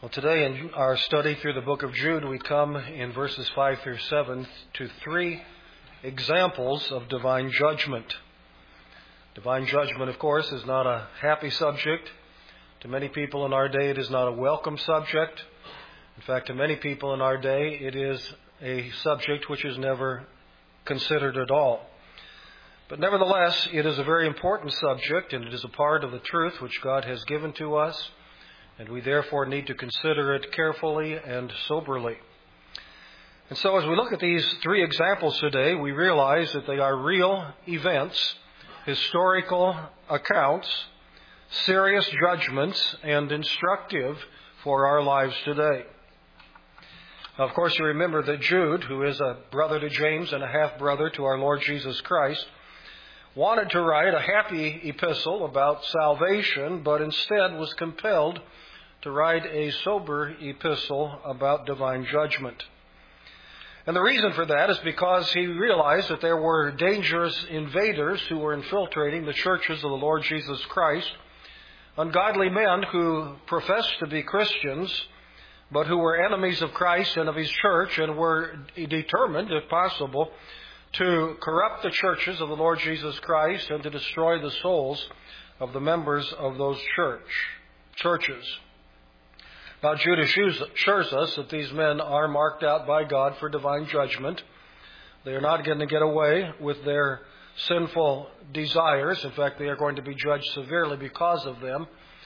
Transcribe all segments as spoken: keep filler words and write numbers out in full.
Well, today in our study through the book of Jude, we come in verses five through seven to three examples of divine judgment. Divine judgment, of course, is not a happy subject. To many people in our day, it is not a welcome subject. In fact, to many people in our day, it is a subject which is never considered at all. But nevertheless, it is a very important subject, and it is a part of the truth which God has given to us. And we therefore need to consider it carefully and soberly. And so as we look at these three examples today, we realize that they are real events, historical accounts, serious judgments, and instructive for our lives today. Now, of course, you remember that Jude, who is a brother to James and a half-brother to our Lord Jesus Christ, wanted to write a happy epistle about salvation, but instead was compelled to write a sober epistle about divine judgment. And the reason for that is because he realized that there were dangerous invaders who were infiltrating the churches of the Lord Jesus Christ, ungodly men who professed to be Christians, but who were enemies of Christ and of His church and were determined, if possible, to corrupt the churches of the Lord Jesus Christ and to destroy the souls of the members of those church churches. Now, Jude assures us that these men are marked out by God for divine judgment. They are not going to get away with their sinful desires. In fact, they are going to be judged severely because of them.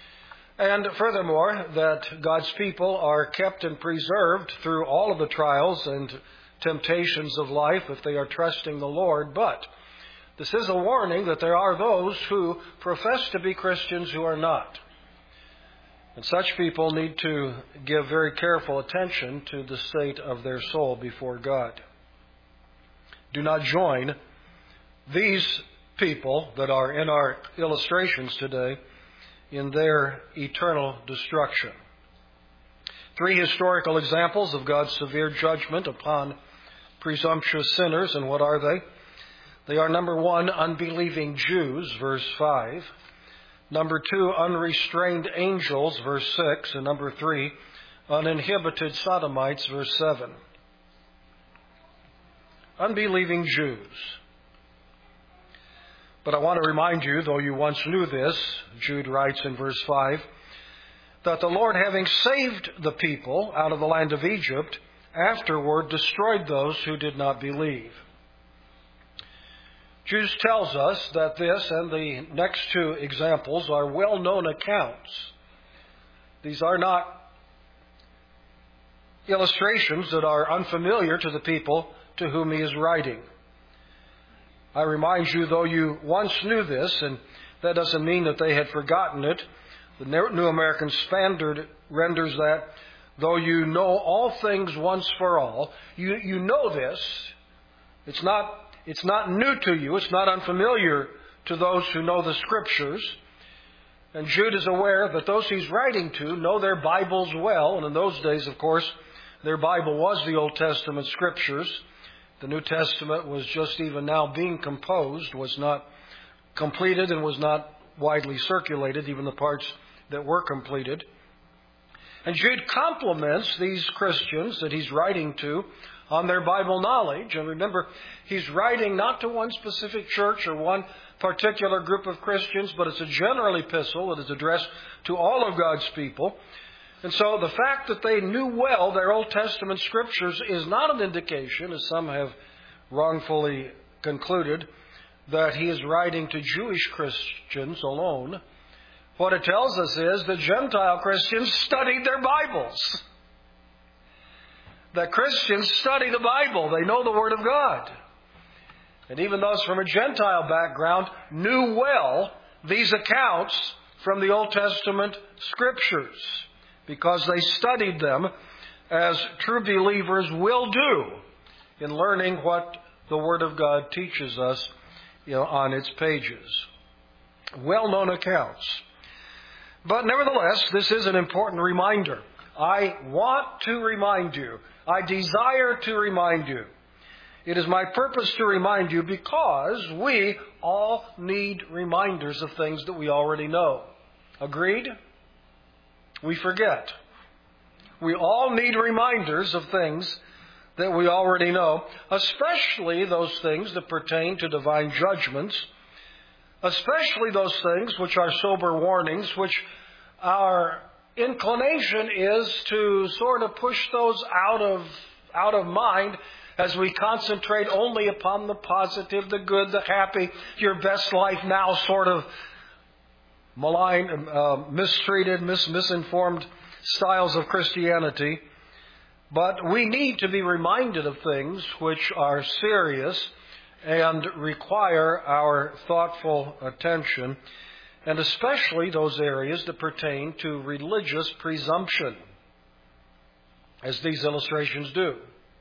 And furthermore, that God's people are kept and preserved through all of the trials and temptations of life if they are trusting the Lord. But this is a warning that there are those who profess to be Christians who are not. And such people need to give very careful attention to the state of their soul before God. Do not join these people that are in our illustrations today in their eternal destruction. Three historical examples of God's severe judgment upon presumptuous sinners. And what are they? They are, number one, unbelieving Jews, verse five. Number two, unrestrained angels, verse six. And number three, uninhibited sodomites, verse seven. Unbelieving Jews. But I want to remind you, though you once knew this, Jude writes in verse five, that the Lord, having saved the people out of the land of Egypt, afterward destroyed those who did not believe. Jude tells us that this and the next two examples are well-known accounts. These are not illustrations that are unfamiliar to the people to whom he is writing. I remind you, though you once knew this, and that doesn't mean that they had forgotten it. The New American Standard renders that, though you know all things once for all, you, you know this. It's not, it's not new to you. It's not unfamiliar to those who know the Scriptures. And Jude is aware that those he's writing to know their Bibles well. And in those days, of course, their Bible was the Old Testament Scriptures. The New Testament was just even now being composed, was not completed and was not widely circulated, even the parts that were completed. And Jude compliments these Christians that he's writing to on their Bible knowledge. And remember, he's writing not to one specific church or one particular group of Christians, but it's a general epistle that is addressed to all of God's people. And so the fact that they knew well their Old Testament Scriptures is not an indication, as some have wrongfully concluded, that he is writing to Jewish Christians alone. What it tells us is that Gentile Christians studied their Bibles. That Christians study the Bible. They know the Word of God. And even those from a Gentile background knew well these accounts from the Old Testament Scriptures, because they studied them as true believers will do in learning what the Word of God teaches us, you know, on its pages. Well-known accounts. But nevertheless, this is an important reminder. I want to remind you. I desire to remind you. It is my purpose to remind you because we all need reminders of things that we already know. Agreed? We forget. We all need reminders of things that we already know, especially those things that pertain to divine judgments, especially those things which are sober warnings, which our inclination is to sort of push those out of out of mind as we concentrate only upon the positive, the good, the happy, your best life now sort of maligned, uh, mistreated, mis- misinformed styles of Christianity. But we need to be reminded of things which are serious and require our thoughtful attention, and especially those areas that pertain to religious presumption, as these illustrations do.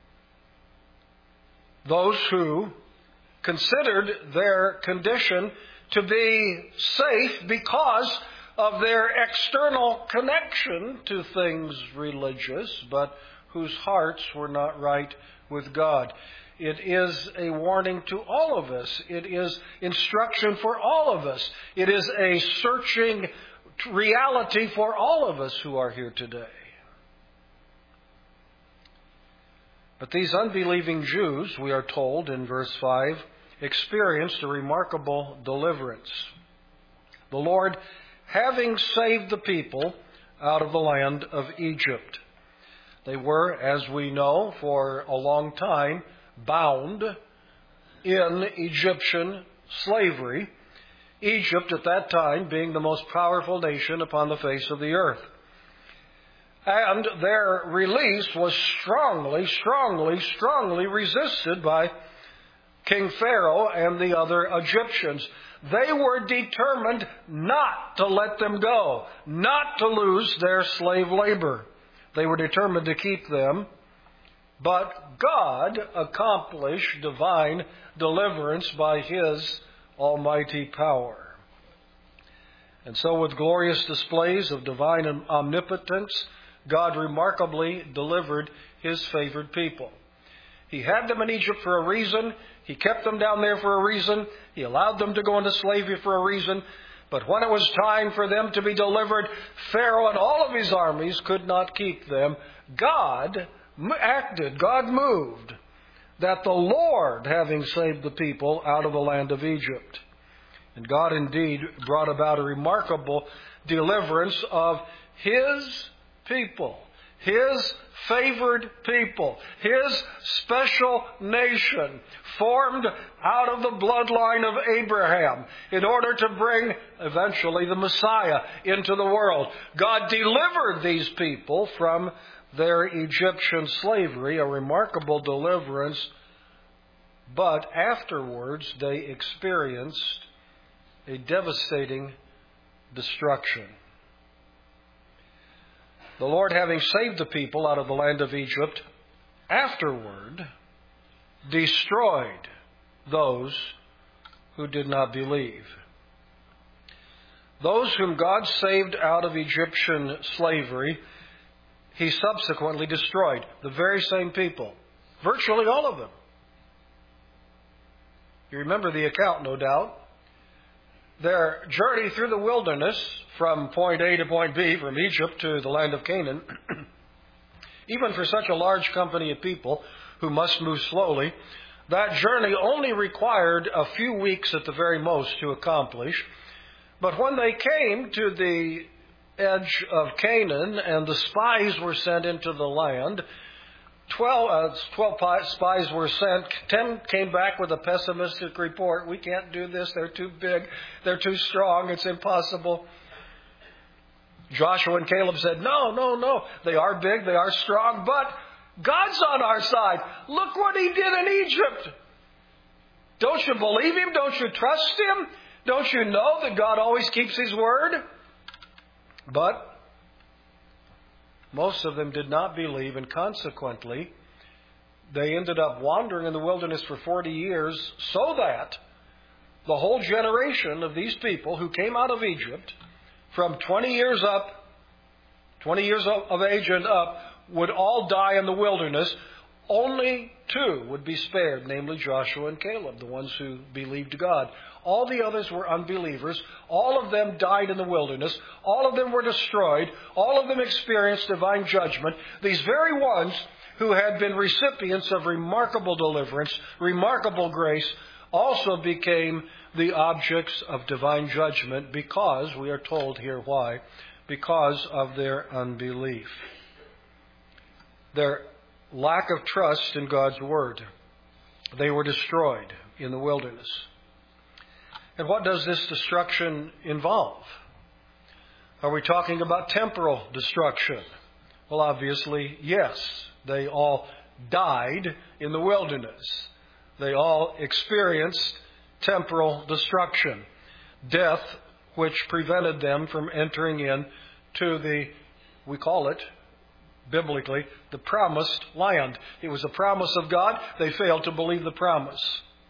Those who considered their condition to be safe because of their external connection to things religious, but whose hearts were not right with God. It is a warning to all of us. It is instruction for all of us. It is a searching reality for all of us who are here today. But these unbelieving Jews, we are told in verse five, experienced a remarkable deliverance. The Lord, having saved the people out of the land of Egypt. They were, as we know, for a long time bound in Egyptian slavery, Egypt at that time being the most powerful nation upon the face of the earth. And their release was strongly, strongly, strongly resisted by King Pharaoh and the other Egyptians. They were determined not to let them go, not to lose their slave labor. They were determined to keep them. But God accomplished divine deliverance by His almighty power. And so with glorious displays of divine omnipotence, God remarkably delivered His favored people. He had them in Egypt for a reason. He kept them down there for a reason. He allowed them to go into slavery for a reason. But when it was time for them to be delivered, Pharaoh and all of his armies could not keep them. God acted, God moved, that the Lord, having saved the people out of the land of Egypt. And God indeed brought about a remarkable deliverance of His people, His favored people, His special nation, formed out of the bloodline of Abraham in order to bring eventually the Messiah into the world. God delivered these people from their Egyptian slavery, a remarkable deliverance, but afterwards they experienced a devastating destruction. The Lord, having saved the people out of the land of Egypt, afterward destroyed those who did not believe. Those whom God saved out of Egyptian slavery, He subsequently destroyed. The very same people. Virtually all of them. You remember the account, no doubt. Their journey through the wilderness from point A to point B, from Egypt to the land of Canaan, even for such a large company of people who must move slowly, that journey only required a few weeks at the very most to accomplish. But when they came to the edge of Canaan and the spies were sent into the land, Twelve, uh, twelve spies were sent. Ten came back with a pessimistic report. We can't do this. They're too big. They're too strong. It's impossible. Joshua and Caleb said, no, no, no. They are big. They are strong. But God's on our side. Look what He did in Egypt. Don't you believe Him? Don't you trust Him? Don't you know that God always keeps His word? But most of them did not believe, and consequently, they ended up wandering in the wilderness for forty years, so that the whole generation of these people who came out of Egypt, from twenty years up, twenty years of age and up, would all die in the wilderness. Only two would be spared, namely Joshua and Caleb, the ones who believed God. All the others were unbelievers. All of them died in the wilderness. All of them were destroyed. All of them experienced divine judgment. These very ones who had been recipients of remarkable deliverance, remarkable grace, also became the objects of divine judgment because, we are told here why, because of their unbelief. Their lack of trust in God's Word. They were destroyed in the wilderness. And what does this destruction involve? Are we talking about temporal destruction? Well, obviously, yes. They all died in the wilderness. They all experienced temporal destruction. Death, which prevented them from entering in to the, we call it, biblically, the promised land. It was a promise of God. They failed to believe the promise.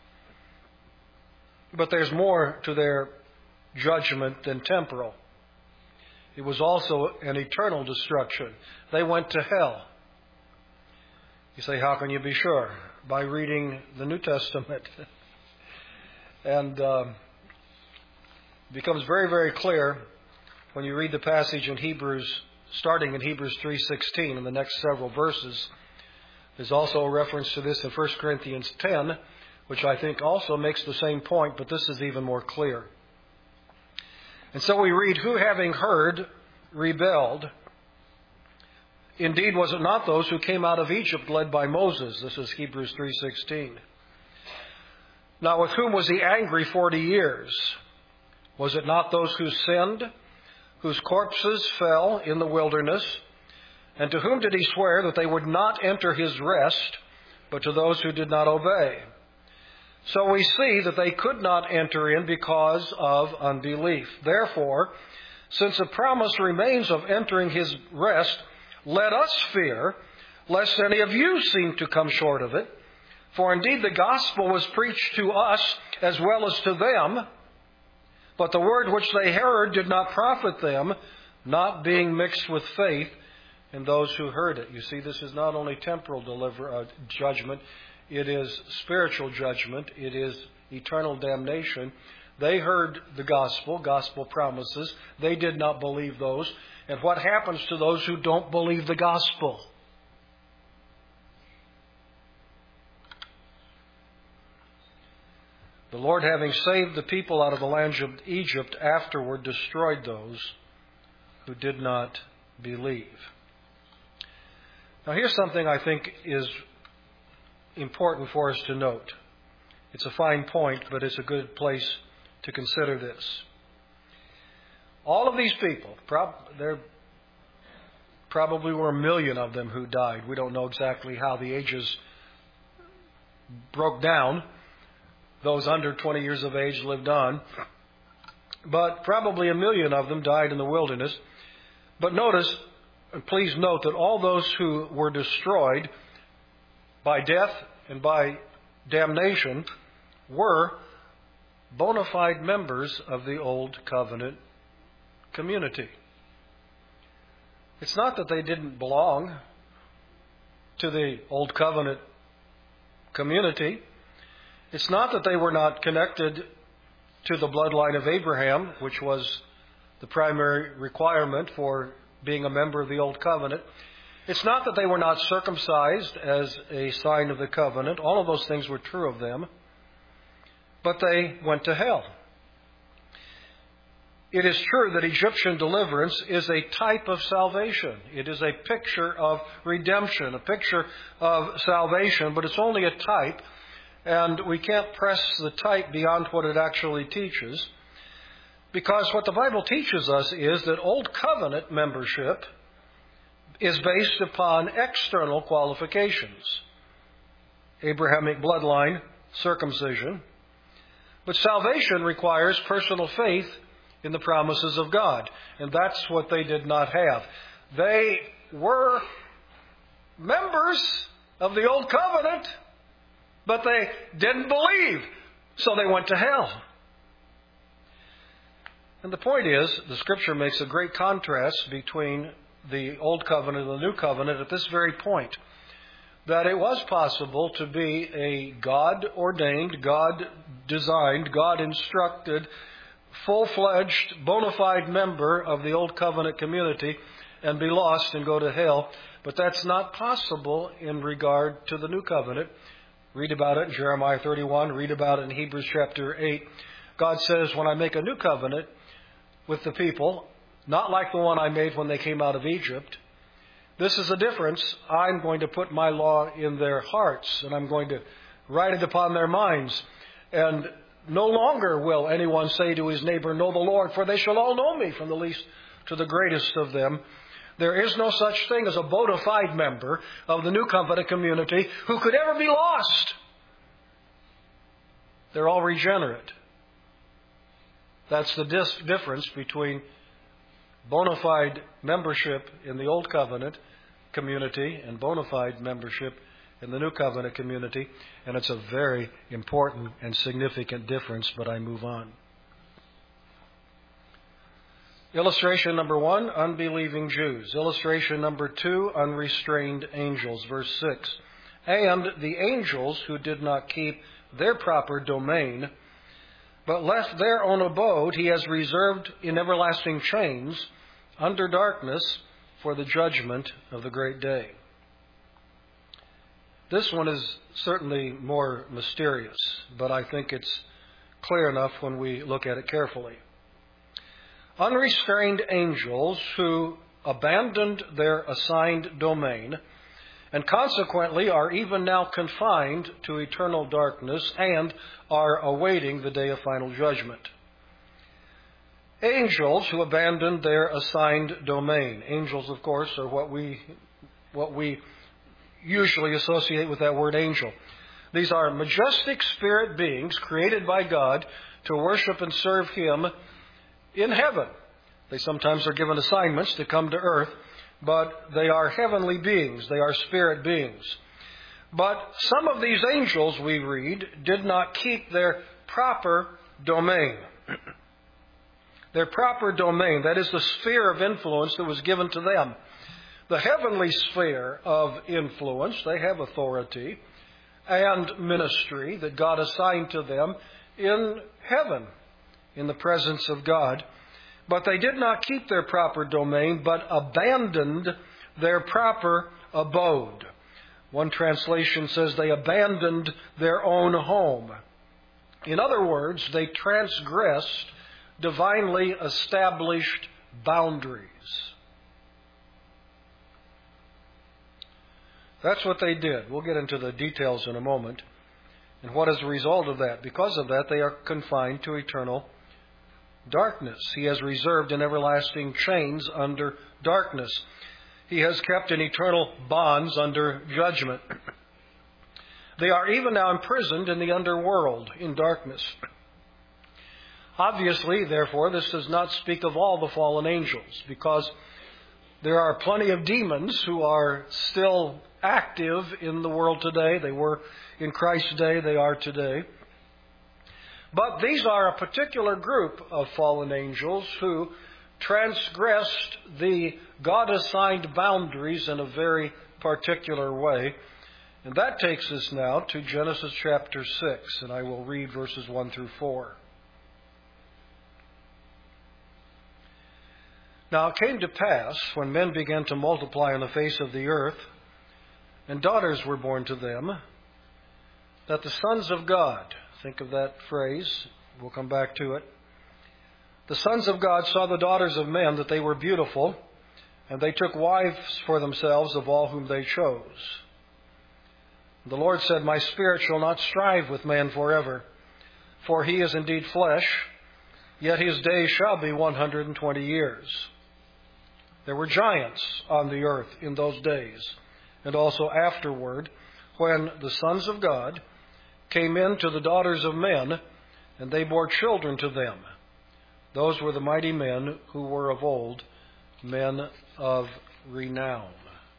But there's more to their judgment than temporal. It was also an eternal destruction. They went to hell. You say, how can you be sure? By reading the New Testament. and um, it becomes very, very clear when you read the passage in Hebrews, starting in Hebrews three sixteen, in the next several verses. There's also a reference to this in First Corinthians ten, which I think also makes the same point, but this is even more clear. And so we read, who having heard rebelled. Indeed, was it not those who came out of Egypt led by Moses? This is Hebrews three sixteen. Now, with whom was he angry forty years? Was it not those who sinned, whose corpses fell in the wilderness? And to whom did he swear that they would not enter his rest, but to those who did not obey? So we see that they could not enter in because of unbelief. Therefore, since a promise remains of entering his rest, let us fear, lest any of you seem to come short of it. For indeed the gospel was preached to us as well as to them, but the word which they heard did not profit them, not being mixed with faith in those who heard it. You see, this is not only temporal deliver, uh, judgment, it is spiritual judgment, it is eternal damnation. They heard the gospel, gospel promises. They did not believe those. And what happens to those who don't believe the gospel? The Lord, having saved the people out of the land of Egypt, afterward destroyed those who did not believe. Now here's something I think is important for us to note. It's a fine point, but it's a good place to consider this. All of these people, prob- there probably were a million of them who died. We don't know exactly how the ages broke down. Those under twenty years of age lived on. But probably a million of them died in the wilderness. But notice, and please note, that all those who were destroyed by death and by damnation were bona fide members of the Old Covenant community. It's not that they didn't belong to the Old Covenant community. It's not that they were not connected to the bloodline of Abraham, which was the primary requirement for being a member of the Old Covenant. It's not that they were not circumcised as a sign of the covenant. All of those things were true of them. But they went to hell. It is true that Egyptian deliverance is a type of salvation. It is a picture of redemption, a picture of salvation, but it's only a type, and we can't press the type beyond what it actually teaches, because what the Bible teaches us is that Old Covenant membership is based upon external qualifications. Abrahamic bloodline, circumcision. But salvation requires personal faith in the promises of God. And that's what they did not have. They were members of the Old Covenant, but they didn't believe, so they went to hell. And the point is, the Scripture makes a great contrast between the Old Covenant and the New Covenant at this very point. that it was possible to be a God-ordained, God-designed, God-instructed, full-fledged, bona fide member of the Old Covenant community and be lost and go to hell. But that's not possible in regard to the New Covenant. Read about it in Jeremiah thirty-one. Read about it in Hebrews chapter eight. God says, when I make a new covenant with the people, not like the one I made when they came out of Egypt, this is the difference. I'm going to put my law in their hearts, and I'm going to write it upon their minds. And no longer will anyone say to his neighbor, know the Lord, for they shall all know me, from the least to the greatest of them. There is no such thing as a bona fide member of the New Covenant community who could ever be lost. They're all regenerate. That's the dis- difference between bona fide membership in the Old Covenant community and bona fide membership in the New Covenant community. And it's a very important and significant difference, but I move on. Illustration number one, unbelieving Jews. Illustration number two, unrestrained angels. Verse six. And the angels who did not keep their proper domain, but left their own abode, he has reserved in everlasting chains under darkness for the judgment of the great day. This one is certainly more mysterious, but I think it's clear enough when we look at it carefully. Unrestrained angels who abandoned their assigned domain and consequently are even now confined to eternal darkness and are awaiting the day of final judgment. Angels who abandoned their assigned domain. Angels, of course, are what we what we usually associate with that word angel. These are majestic spirit beings created by God to worship and serve Him in heaven. They sometimes are given assignments to come to earth, but they are heavenly beings. They are spirit beings. But some of these angels, we read, did not keep their proper domain. Their proper domain, that is the sphere of influence that was given to them. The heavenly sphere of influence, they have authority and ministry that God assigned to them in heaven, in the presence of God. But they did not keep their proper domain, but abandoned their proper abode. One translation says they abandoned their own home. In other words, they transgressed divinely established boundaries. That's what they did. We'll get into the details in a moment. And what is the result of that? Because of that, they are confined to eternal darkness. He has reserved in everlasting chains under darkness. He has kept in eternal bonds under judgment. They are even now imprisoned in the underworld in darkness. Obviously, therefore, this does not speak of all the fallen angels, because there are plenty of demons who are still active in the world today. They were in Christ's day, they are today. But these are a particular group of fallen angels who transgressed the God-assigned boundaries in a very particular way. And that takes us now to Genesis chapter six, and I will read verses one through four. Now it came to pass, when men began to multiply on the face of the earth, and daughters were born to them, that the sons of God, think of that phrase, we'll come back to it, the sons of God saw the daughters of men, that they were beautiful, and they took wives for themselves of all whom they chose. The Lord said, My spirit shall not strive with man forever, for he is indeed flesh, yet his days shall be one hundred and twenty years. There were giants on the earth in those days, and also afterward, when the sons of God came in to the daughters of men, and they bore children to them. Those were the mighty men who were of old, men of renown.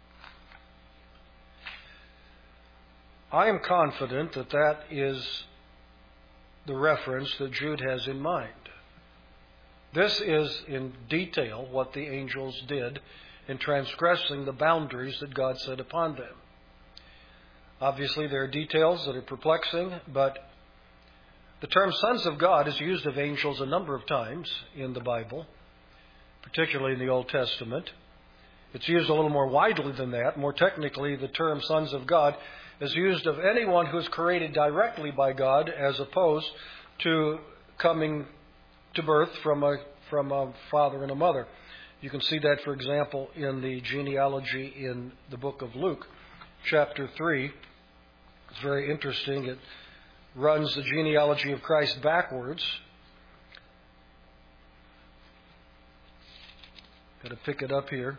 I am confident that that is the reference that Jude has in mind. This is in detail what the angels did in transgressing the boundaries that God set upon them. Obviously, there are details that are perplexing, but the term sons of God is used of angels a number of times in the Bible, particularly in the Old Testament. It's used a little more widely than that. More technically, the term sons of God is used of anyone who is created directly by God as opposed to coming to birth from a, from a father and a mother. You can see that, for example, in the genealogy in the book of Luke, chapter three. It's very interesting. It runs the genealogy of Christ backwards. Got to pick it up here.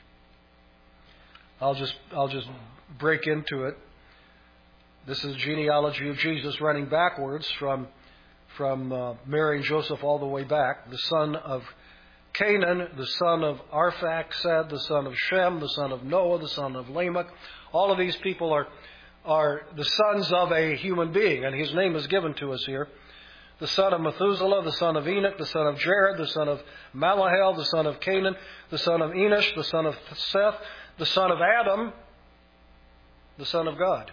I'll just I'll just break into it. This is the genealogy of Jesus running backwards from from uh, Mary and Joseph all the way back. The son of Canaan, the son of Arphaxad, the son of Shem, the son of Noah, the son of Lamech. All of these people are are the sons of a human being, and his name is given to us here. The son of Methuselah, the son of Enoch, the son of Jared, the son of Malahel, the son of Canaan, the son of Enosh, the son of Seth, the son of Adam, the son of God.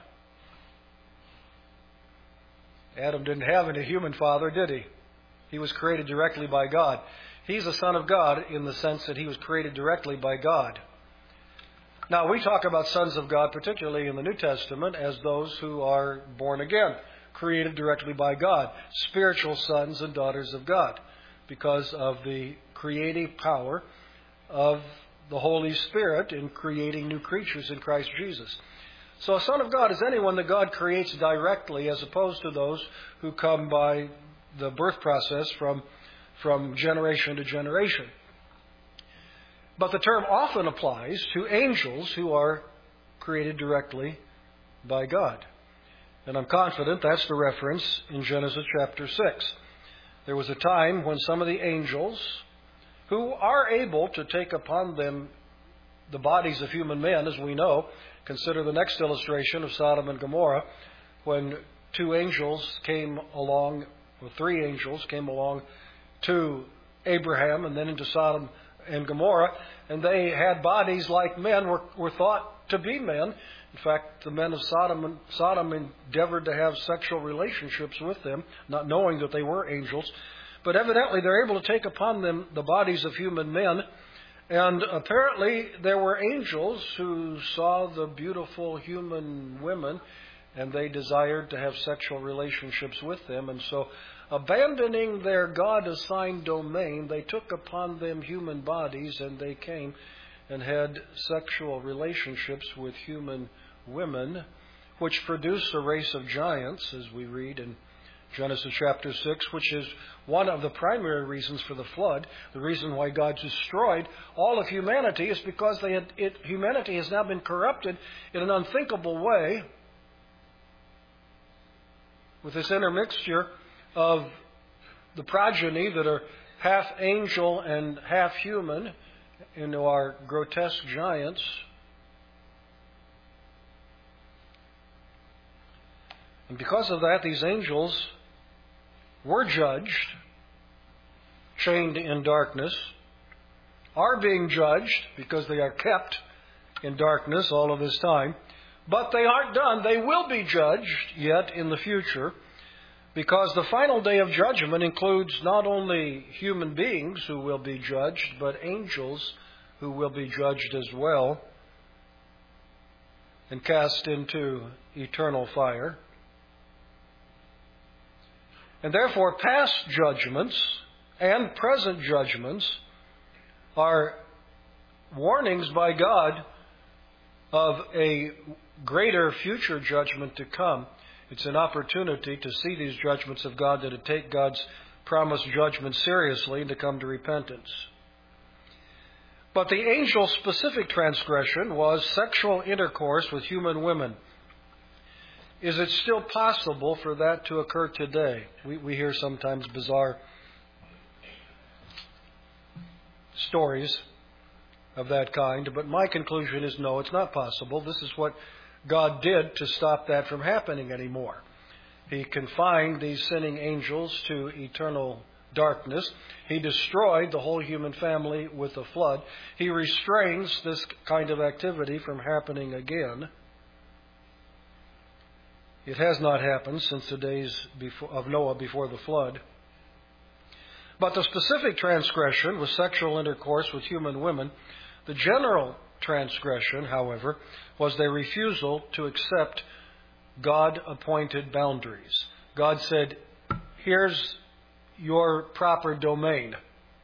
Adam didn't have any human father, did he? He was created directly by God. He's a son of God in the sense that he was created directly by God. Now, we talk about sons of God, particularly in the New Testament, as those who are born again, created directly by God, spiritual sons and daughters of God, because of the creative power of the Holy Spirit in creating new creatures in Christ Jesus. So a son of God is anyone that God creates directly, as opposed to those who come by the birth process from, from generation to generation. But the term often applies to angels who are created directly by God. And I'm confident that's the reference in Genesis chapter six. There was a time when some of the angels, who are able to take upon them the bodies of human men, as we know, consider the next illustration of Sodom and Gomorrah, when two angels came along, or three angels came along to Abraham and then into Sodom and Gomorrah, and they had bodies like men, were, were thought to be men. In fact, the men of Sodom, and Sodom endeavored to have sexual relationships with them, not knowing that they were angels. But evidently they're able to take upon them the bodies of human men. And apparently there were angels who saw the beautiful human women, and they desired to have sexual relationships with them. And so, abandoning their God-assigned domain, they took upon them human bodies, and they came and had sexual relationships with human women, which produced a race of giants, as we read in Genesis chapter six, which is one of the primary reasons for the flood. The reason why God destroyed all of humanity is because they had, it, humanity has now been corrupted in an unthinkable way with this intermixture of the progeny that are half angel and half human into our grotesque giants. And because of that, these angels were judged, chained in darkness, are being judged because they are kept in darkness all of this time. But they aren't done. They will be judged yet in the future, because the final day of judgment includes not only human beings who will be judged, but angels who will be judged as well and cast into eternal fire. And therefore, past judgments and present judgments are warnings by God of a greater future judgment to come. It's an opportunity to see these judgments of God, to take God's promised judgment seriously and to come to repentance. But the angel's specific transgression was sexual intercourse with human women. Is it still possible for that to occur today? We, we hear sometimes bizarre stories of that kind, but my conclusion is no, it's not possible. This is what God did to stop that from happening anymore. He confined these sinning angels to eternal darkness. He destroyed the whole human family with a flood. He restrains this kind of activity from happening again. It has not happened since the days before, of Noah before the flood. But the specific transgression was sexual intercourse with human women. The general transgression, however, was their refusal to accept God-appointed boundaries. God said, here's your proper domain.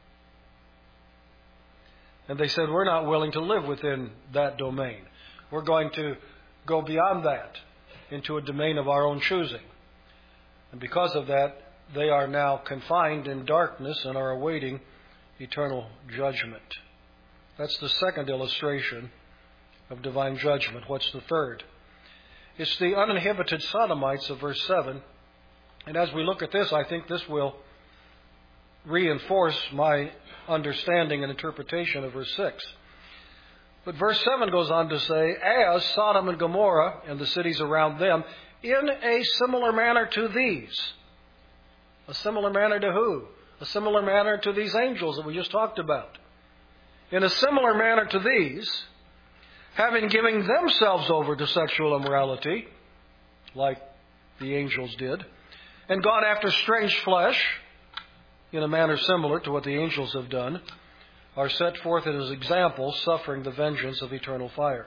And they said, we're not willing to live within that domain. We're going to go beyond that into a domain of our own choosing. And because of that, they are now confined in darkness and are awaiting eternal judgment. That's the second illustration of divine judgment. What's the third? It's the uninhibited sodomites of verse seven. And as we look at this, I think this will reinforce my understanding and interpretation of verse six. But verse seven goes on to say, as Sodom and Gomorrah and the cities around them, in a similar manner to these. A similar manner to who? A similar manner to these angels that we just talked about. In a similar manner to these, having given themselves over to sexual immorality, like the angels did, and gone after strange flesh, in a manner similar to what the angels have done, are set forth as examples, suffering the vengeance of eternal fire.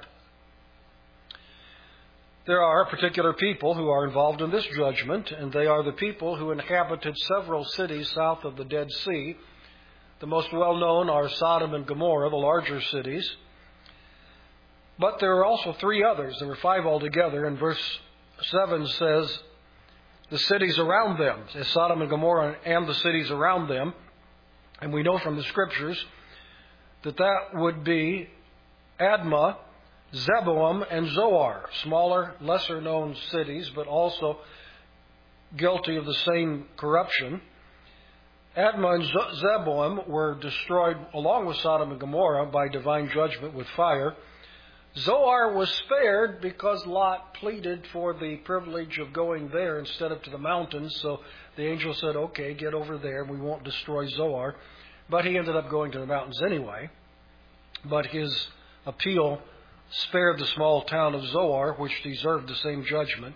There are particular people who are involved in this judgment, and they are the people who inhabited several cities south of the Dead Sea. The most well-known are Sodom and Gomorrah, the larger cities. But there are also three others. There were five altogether, and verse seven says, the cities around them, as Sodom and Gomorrah and the cities around them. And we know from the Scriptures that that would be Admah, Zeboim, and Zoar, smaller, lesser-known cities, but also guilty of the same corruption. Admah and Zeboim were destroyed along with Sodom and Gomorrah by divine judgment with fire. Zoar was spared because Lot pleaded for the privilege of going there instead of to the mountains. So the angel said, okay, get over there. We won't destroy Zoar. But he ended up going to the mountains anyway. But his appeal spared the small town of Zoar, which deserved the same judgment.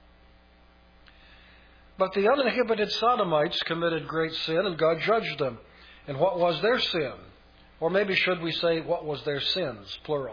But the uninhibited Sodomites committed great sin, and God judged them. And what was their sin? Or maybe should we say, what was their sins, plural?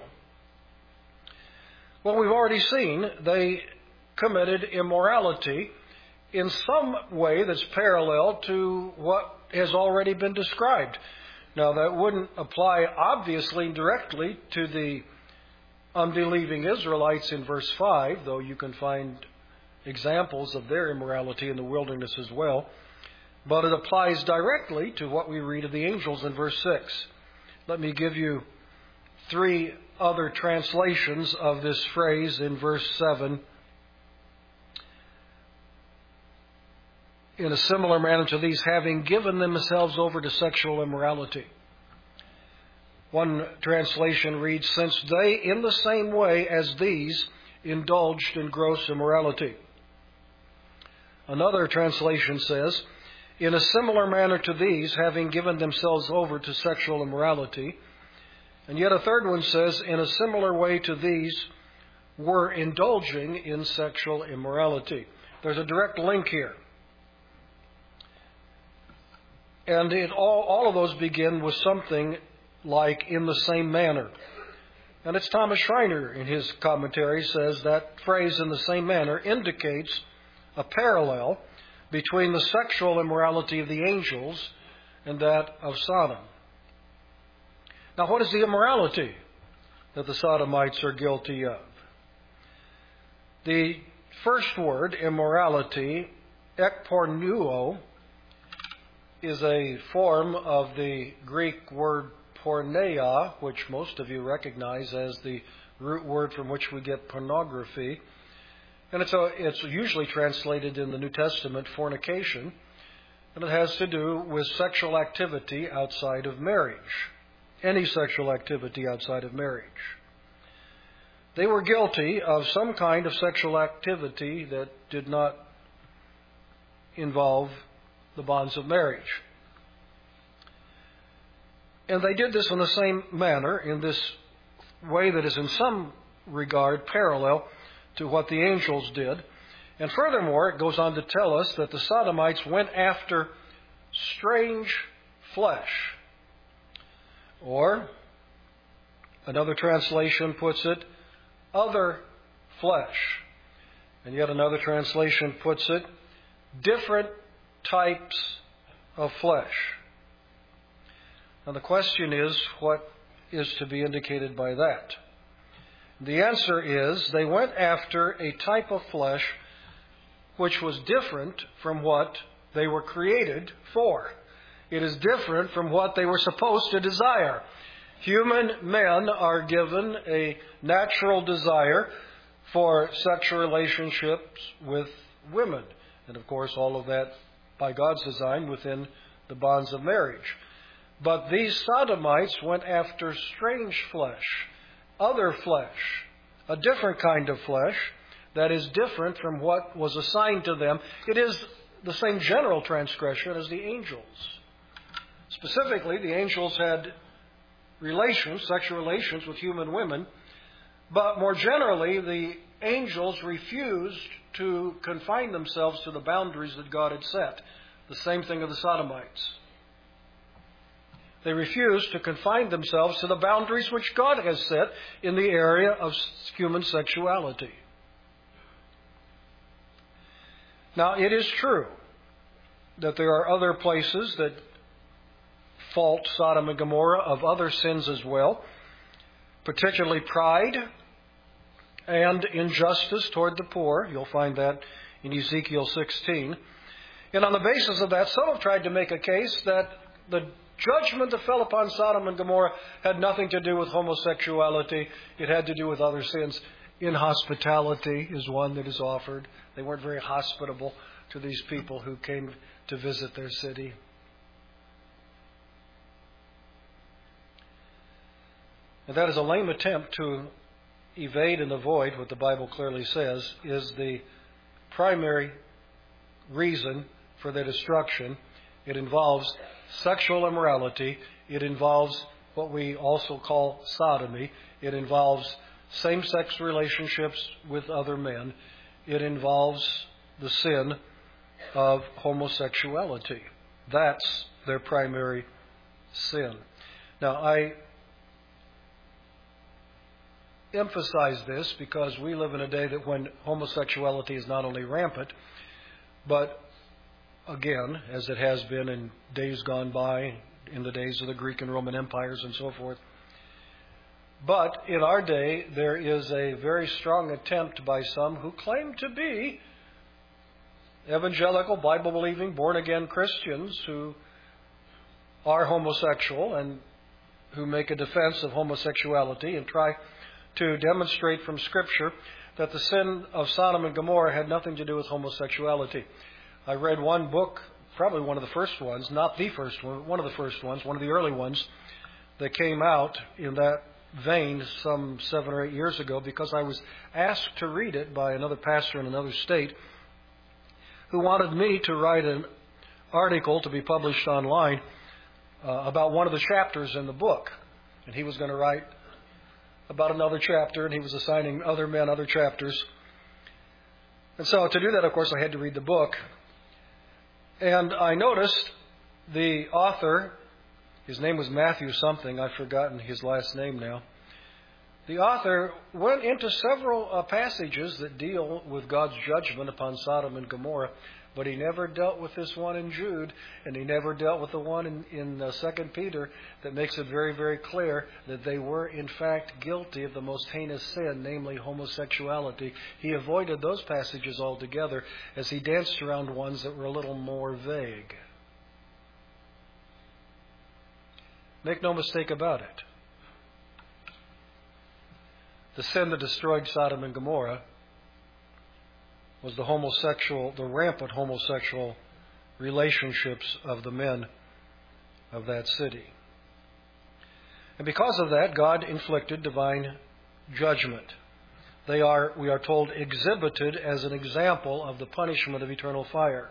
Well, we've already seen they committed immorality in some way that's parallel to what has already been described. Now, that wouldn't apply obviously directly to the unbelieving Israelites in verse five, though you can find examples of their immorality in the wilderness as well. But it applies directly to what we read of the angels in verse six. Let me give you three other translations of this phrase in verse seven. In a similar manner to these, having given themselves over to sexual immorality. One translation reads, since they, in the same way as these, indulged in gross immorality. Another translation says, in a similar manner to these, having given themselves over to sexual immorality. And yet a third one says, in a similar way to these, were indulging in sexual immorality. There's a direct link here. And it all, all of those begin with something like in the same manner. And it's Thomas Schreiner in his commentary says that phrase in the same manner indicates a parallel between the sexual immorality of the angels and that of Sodom. Now, what is the immorality that the Sodomites are guilty of? The first word, immorality, ekpornuo, is a form of the Greek word porneia, which most of you recognize as the root word from which we get pornography. And it's, a, it's usually translated in the New Testament fornication, and it has to do with sexual activity outside of marriage. Any sexual activity outside of marriage. They were guilty of some kind of sexual activity that did not involve the bonds of marriage. And they did this in the same manner, in this way that is in some regard parallel to what the angels did. And furthermore, it goes on to tell us that the Sodomites went after strange flesh. Or, another translation puts it, other flesh. And yet another translation puts it, different types of flesh. Now the question is, what is to be indicated by that? The answer is, they went after a type of flesh which was different from what they were created for. It is different from what they were supposed to desire. Human men are given a natural desire for sexual relationships with women. And of course, all of that by God's design within the bonds of marriage. But these Sodomites went after strange flesh, other flesh, a different kind of flesh that is different from what was assigned to them. It is the same general transgression as the angels. Specifically, the angels had relations, sexual relations with human women, but more generally, the angels refused to confine themselves to the boundaries that God had set. The same thing of the Sodomites. They refused to confine themselves to the boundaries which God has set in the area of human sexuality. Now, it is true that there are other places that fault Sodom and Gomorrah of other sins as well, particularly pride and injustice toward the poor. You'll find that in Ezekiel sixteen. And on the basis of that, some have tried to make a case that the judgment that fell upon Sodom and Gomorrah had nothing to do with homosexuality. It had to do with other sins. Inhospitality is one that is offered. They weren't very hospitable to these people who came to visit their city. And that is a lame attempt to evade and avoid what the Bible clearly says is the primary reason for their destruction. It involves sexual immorality. It involves what we also call sodomy. It involves same-sex relationships with other men. It involves the sin of homosexuality. That's their primary sin. Now, I emphasize this because we live in a day that when homosexuality is not only rampant, but again, as it has been in days gone by, in the days of the Greek and Roman empires and so forth. But in our day, there is a very strong attempt by some who claim to be evangelical, Bible-believing, born-again Christians who are homosexual and who make a defense of homosexuality and try to demonstrate from Scripture that the sin of Sodom and Gomorrah had nothing to do with homosexuality. I read one book, probably one of the first ones, not the first one, one of the first ones, one of the early ones that came out in that vein some seven or eight years ago because I was asked to read it by another pastor in another state who wanted me to write an article to be published online uh, about one of the chapters in the book. And he was going to write about another chapter, and he was assigning other men other chapters. And so to do that, of course, I had to read the book. And I noticed the author, his name was Matthew something, I've forgotten his last name now. The author went into several uh, passages that deal with God's judgment upon Sodom and Gomorrah, but he never dealt with this one in Jude, and he never dealt with the one in, in uh, Second Peter that makes it very, very clear that they were, in fact, guilty of the most heinous sin, namely homosexuality. He avoided those passages altogether as he danced around ones that were a little more vague. Make no mistake about it. The sin that destroyed Sodom and Gomorrah was the homosexual, the rampant homosexual relationships of the men of that city. And because of that, God inflicted divine judgment. They are, we are told, exhibited as an example of the punishment of eternal fire.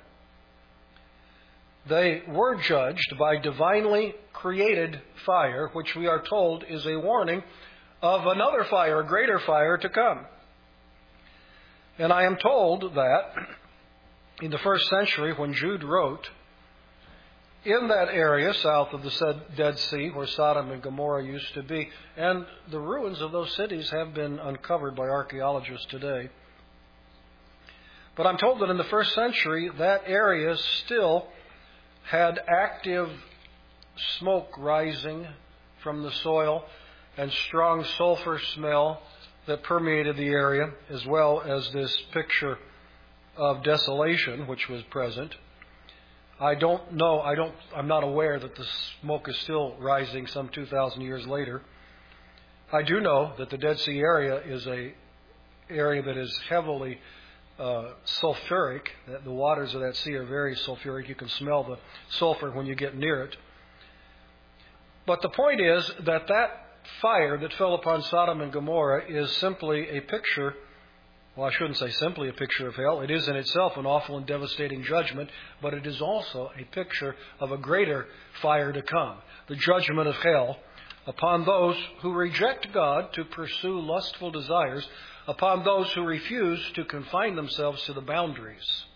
They were judged by divinely created fire, which we are told is a warning of another fire, a greater fire to come. And I am told that in the first century, when Jude wrote, in that area south of the Dead Sea where Sodom and Gomorrah used to be, and the ruins of those cities have been uncovered by archaeologists today. But I'm told that in the first century, that area still had active smoke rising from the soil and strong sulfur smell that permeated the area, as well as this picture of desolation which was present. I don't know, I don't, I'm not aware that the smoke is still rising some two thousand years later. I do know that the Dead Sea area is a area that is heavily uh, sulfuric. That the waters of that sea are very sulfuric. You can smell the sulfur when you get near it. But the point is that that fire that fell upon Sodom and Gomorrah is simply a picture. Well, I shouldn't say simply a picture of hell. It is in itself an awful and devastating judgment, but it is also a picture of a greater fire to come, the judgment of hell upon those who reject God to pursue lustful desires, upon those who refuse to confine themselves to the boundaries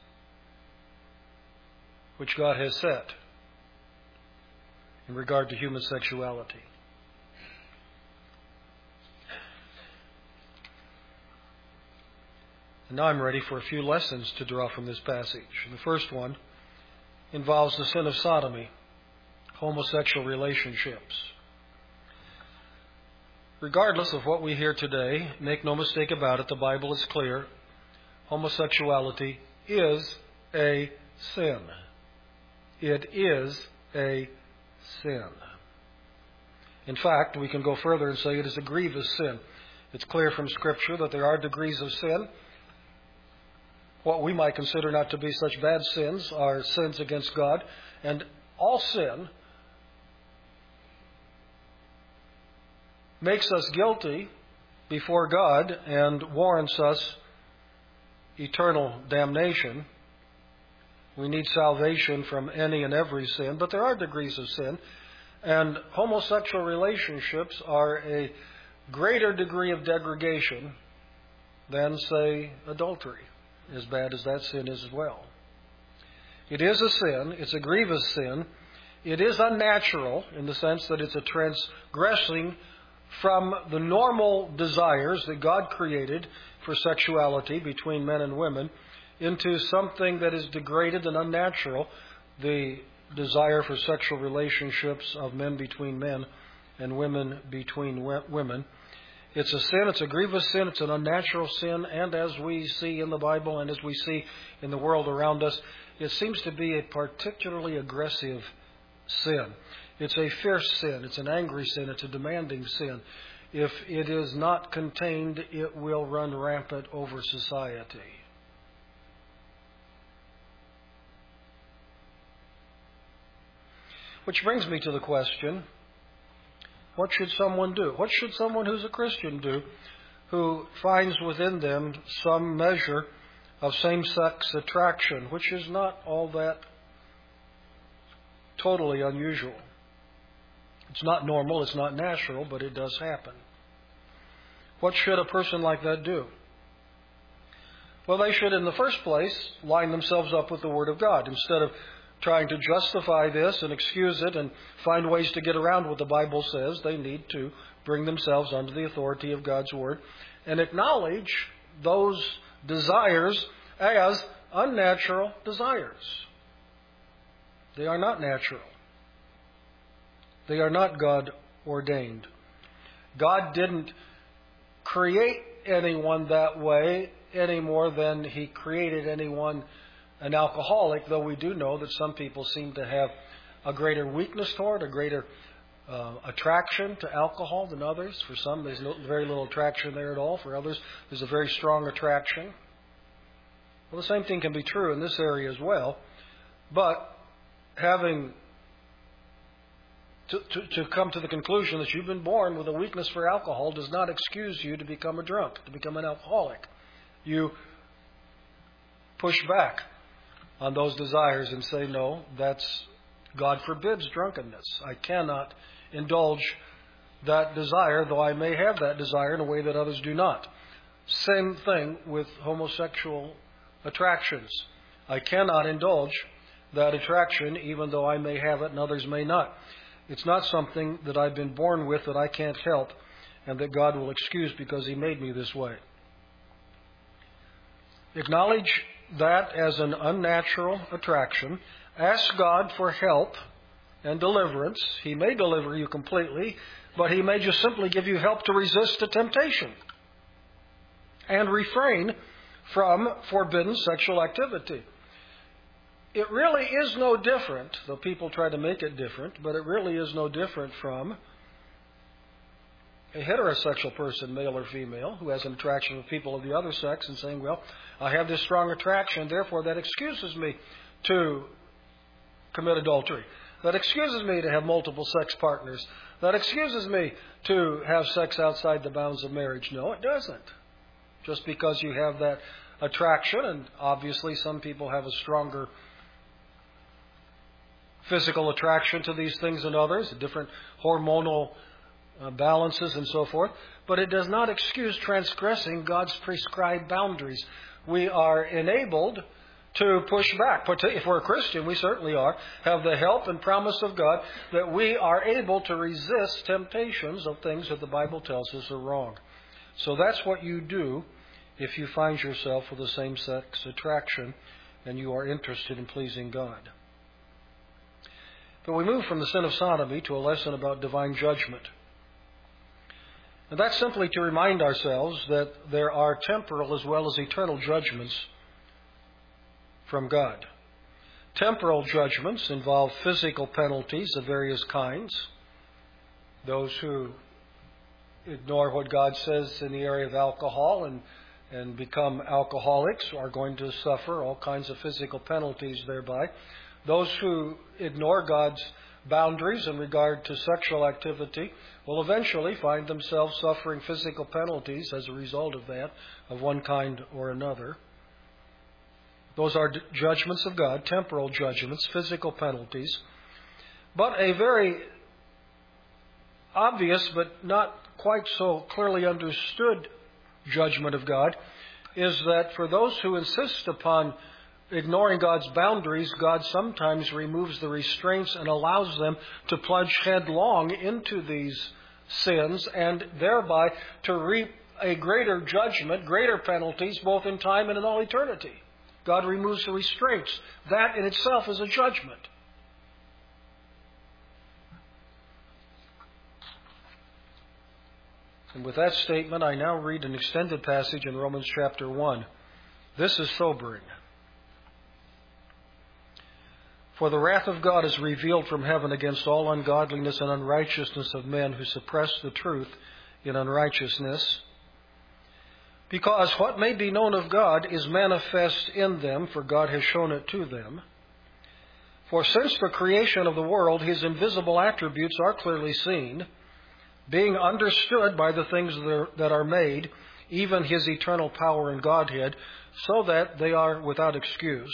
which God has set in regard to human sexuality. And now I'm ready for a few lessons to draw from this passage. And the first one involves the sin of sodomy, homosexual relationships. Regardless of what we hear today, make no mistake about it, the Bible is clear. Homosexuality is a sin. It is a sin. In fact, we can go further and say it is a grievous sin. It's clear from Scripture that there are degrees of sin. What we might consider not to be such bad sins are sins against God. And all sin makes us guilty before God and warrants us eternal damnation. We need salvation from any and every sin, but there are degrees of sin. And homosexual relationships are a greater degree of degradation than, say, adultery, as bad as that sin is as well. It is a sin. It's a grievous sin. It is unnatural in the sense that it's a transgressing from the normal desires that God created for sexuality between men and women into something that is degraded and unnatural, the desire for sexual relationships of men between men and women between women. It's a sin, it's a grievous sin, it's an unnatural sin, and as we see in the Bible and as we see in the world around us, it seems to be a particularly aggressive sin. It's a fierce sin, it's an angry sin, it's a demanding sin. If it is not contained, it will run rampant over society. Which brings me to the question, what should someone do? What should someone who's a Christian do who finds within them some measure of same-sex attraction, which is not all that totally unusual? It's not normal, it's not natural, but it does happen. What should a person like that do? Well, they should, in the first place, line themselves up with the Word of God. Instead of trying to justify this and excuse it and find ways to get around what the Bible says, they need to bring themselves under the authority of God's Word and acknowledge those desires as unnatural desires. They are not natural. They are not God ordained. God didn't create anyone that way any more than He created anyone an alcoholic, though we do know that some people seem to have a greater weakness toward, a greater uh, attraction to alcohol than others. For some, there's no, very little attraction there at all. For others, there's a very strong attraction. Well, the same thing can be true in this area as well. But having to, to, to come to the conclusion that you've been born with a weakness for alcohol does not excuse you to become a drunk, to become an alcoholic. You push back on those desires and say, no, that's, God forbids drunkenness. I cannot indulge that desire, though I may have that desire in a way that others do not. Same thing with homosexual attractions. I cannot indulge that attraction even though I may have it and others may not. It's not something that I've been born with that I can't help and that God will excuse because He made me this way. Acknowledge that as an unnatural attraction. Ask God for help and deliverance. He may deliver you completely, but He may just simply give you help to resist the temptation and refrain from forbidden sexual activity. It really is no different, though people try to make it different, but it really is no different from a heterosexual person, male or female, who has an attraction with people of the other sex and saying, well, I have this strong attraction, therefore that excuses me to commit adultery. That excuses me to have multiple sex partners. That excuses me to have sex outside the bounds of marriage. No, it doesn't. Just because you have that attraction, and obviously some people have a stronger physical attraction to these things than others, different hormonal uh, balances and so forth, but it does not excuse transgressing God's prescribed boundaries. We are enabled to push back. If we're a Christian, we certainly are, have the help and promise of God that we are able to resist temptations of things that the Bible tells us are wrong. So that's what you do if you find yourself with a same-sex attraction and you are interested in pleasing God. But we move from the sin of sodomy to a lesson about divine judgment. And that's simply to remind ourselves that there are temporal as well as eternal judgments from God. Temporal judgments involve physical penalties of various kinds. Those who ignore what God says in the area of alcohol and, and become alcoholics are going to suffer all kinds of physical penalties thereby. Those who ignore God's boundaries in regard to sexual activity will eventually find themselves suffering physical penalties as a result of that, of one kind or another. Those are judgments of God, temporal judgments, physical penalties. But a very obvious but not quite so clearly understood judgment of God is that for those who insist upon ignoring God's boundaries, God sometimes removes the restraints and allows them to plunge headlong into these sins and thereby to reap a greater judgment, greater penalties, both in time and in all eternity. God removes the restraints. That in itself is a judgment. And with that statement, I now read an extended passage in Romans chapter one. This is sobering. For the wrath of God is revealed from heaven against all ungodliness and unrighteousness of men who suppress the truth in unrighteousness, because what may be known of God is manifest in them, for God has shown it to them. For since the creation of the world, His invisible attributes are clearly seen, being understood by the things that are made, even His eternal power and Godhead, so that they are without excuse.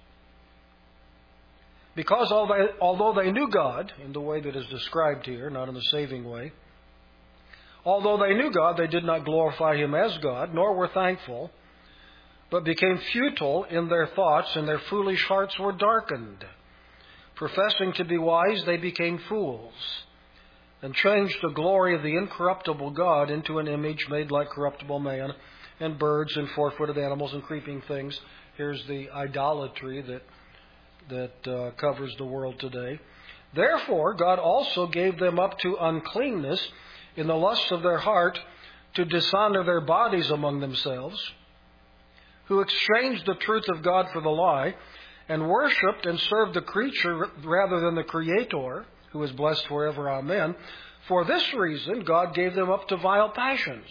Because although they knew God, in the way that is described here, not in the saving way, although they knew God, they did not glorify Him as God, nor were thankful, but became futile in their thoughts, and their foolish hearts were darkened. Professing to be wise, they became fools, and changed the glory of the incorruptible God into an image made like corruptible man, and birds, and four-footed animals, and creeping things. Here's the idolatry that that uh, covers the world today. Therefore, God also gave them up to uncleanness in the lust of their heart, to dishonor their bodies among themselves, who exchanged the truth of God for the lie, and worshipped and served the creature rather than the Creator, who is blessed forever. Amen. For this reason, God gave them up to vile passions.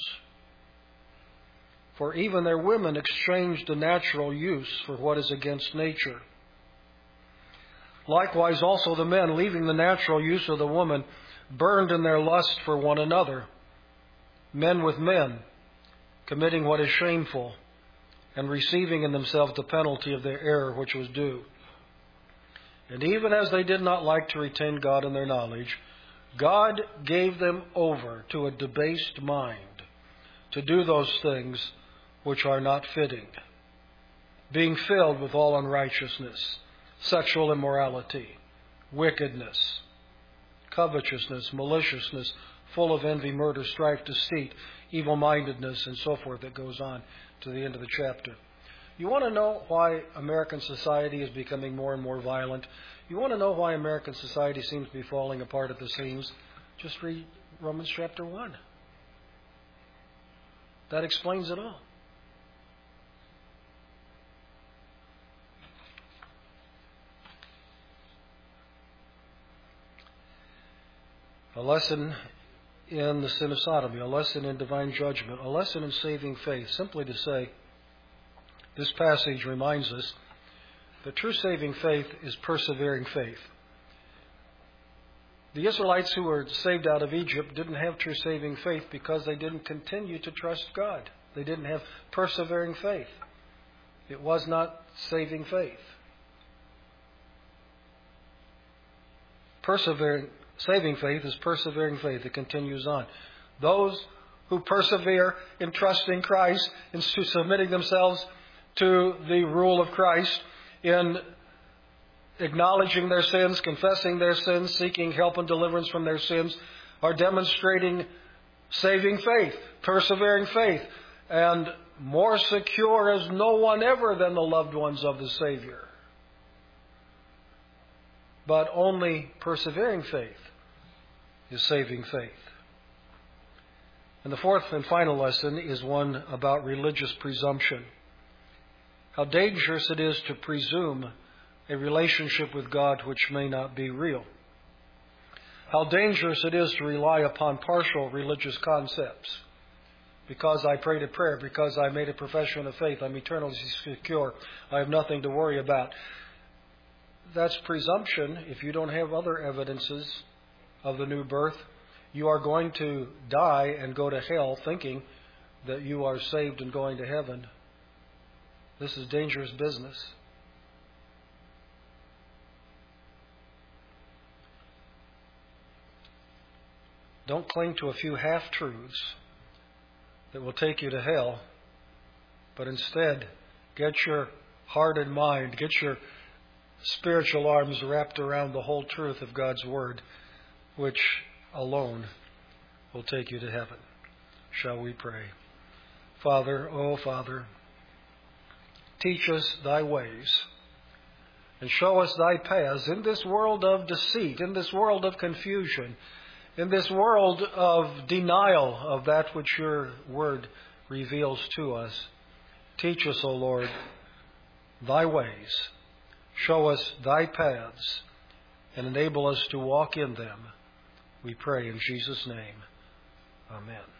For even their women exchanged the natural use for what is against nature. Likewise also the men, leaving the natural use of the woman, burned in their lust for one another, men with men, committing what is shameful, and receiving in themselves the penalty of their error which was due. And even as they did not like to retain God in their knowledge, God gave them over to a debased mind to do those things which are not fitting, being filled with all unrighteousness, sexual immorality, wickedness, covetousness, maliciousness, full of envy, murder, strife, deceit, evil-mindedness, and so forth. That goes on to the end of the chapter. You want to know why American society is becoming more and more violent? You want to know why American society seems to be falling apart at the seams? Just read Romans chapter one. That explains it all. A lesson in the sin of sodomy, a lesson in divine judgment, a lesson in saving faith. Simply to say, this passage reminds us that true saving faith is persevering faith. The Israelites who were saved out of Egypt didn't have true saving faith because they didn't continue to trust God. They didn't have persevering faith. It was not saving faith. Persevering Saving faith is persevering faith. It continues on. Those who persevere in trusting Christ, in submitting themselves to the rule of Christ, in acknowledging their sins, confessing their sins, seeking help and deliverance from their sins, are demonstrating saving faith, persevering faith, and more secure as no one ever than the loved ones of the Savior. But only persevering faith is saving faith. And the fourth and final lesson is one about religious presumption. How dangerous it is to presume a relationship with God which may not be real. How dangerous it is to rely upon partial religious concepts. Because I prayed a prayer, because I made a profession of faith, I'm eternally secure, I have nothing to worry about. That's presumption if you don't have other evidences of the new birth. You are going to die and go to hell thinking that you are saved and going to heaven. This is dangerous business. Don't cling to a few half-truths that will take you to hell, but instead get your heart and mind, get your spiritual arms wrapped around the whole truth of God's Word, which alone will take you to heaven. Shall we pray? Father, oh Father, teach us thy ways and show us thy paths in this world of deceit, in this world of confusion, in this world of denial of that which your word reveals to us. Teach us, O Lord, thy ways. Show us thy paths and enable us to walk in them. We pray in Jesus' name. Amen.